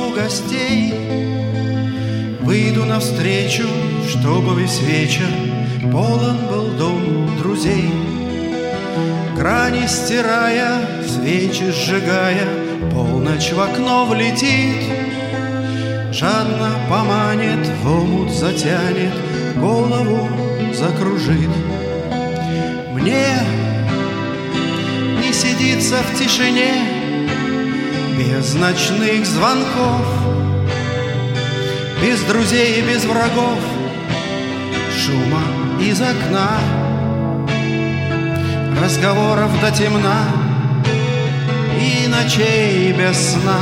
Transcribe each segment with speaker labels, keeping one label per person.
Speaker 1: зову гостей, выйду навстречу, чтобы весь вечер полон был дом друзей. Грани стирая, свечи сжигая, полночь в окно влетит, жадно поманит, в омут затянет, голову закружит. Мне не сидится в тишине без ночных звонков, без друзей и без врагов, шума из окна, разговоров до темна и ночей без сна.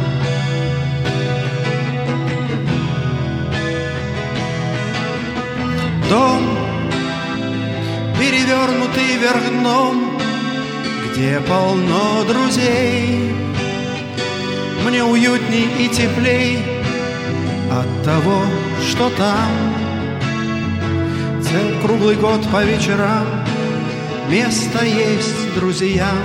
Speaker 1: Дом, перевернутый вверх дном, где полно друзей, мне уютней и теплей от того, что там цел круглый год по вечерам место есть друзьям.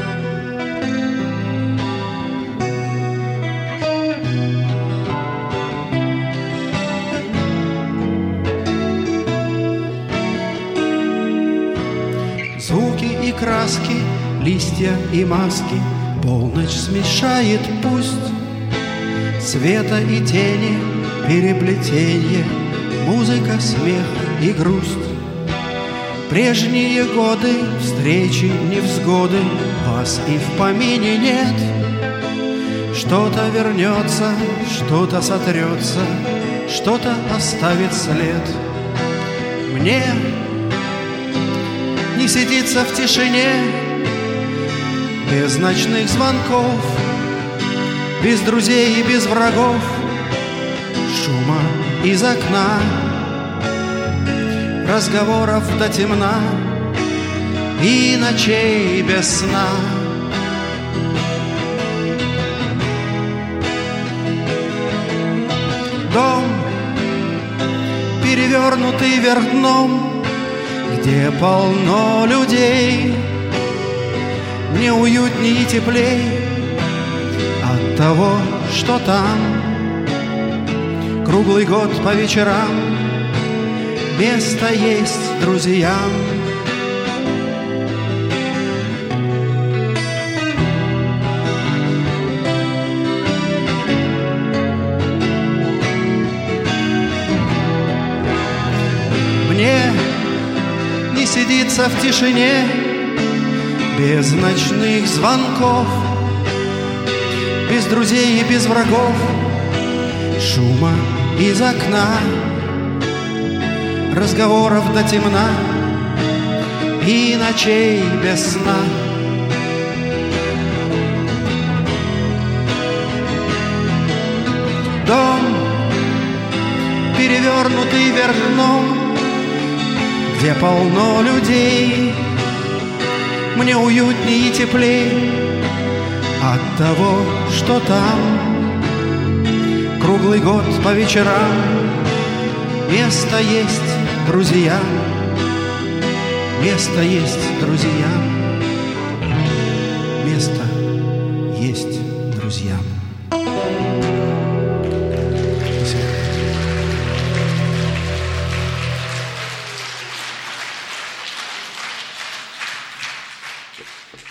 Speaker 1: Звуки и краски, листья и маски, полночь смешает пусть, света и тени, переплетенье, музыка, смех и грусть. Прежние годы, встречи, невзгоды, вас и в помине нет. Что-то вернется, что-то сотрется, что-то оставит след. Мне не сидится в тишине без ночных звонков, без друзей и без врагов, шума из окна, разговоров до темна и ночей без сна. Дом, перевернутый вверх дном, где полно людей, мне уютней и теплей от того, что там круглый год по вечерам место есть друзьям. Мне не сидится в тишине без ночных звонков, без друзей и без врагов, шума из окна, разговоров до темна и ночей без сна. Дом, перевернутый вверх дном, где полно людей, мне уютней и теплей от того, что там круглый год по вечерам место есть друзьям, место есть друзьям, место есть друзьям. Спасибо.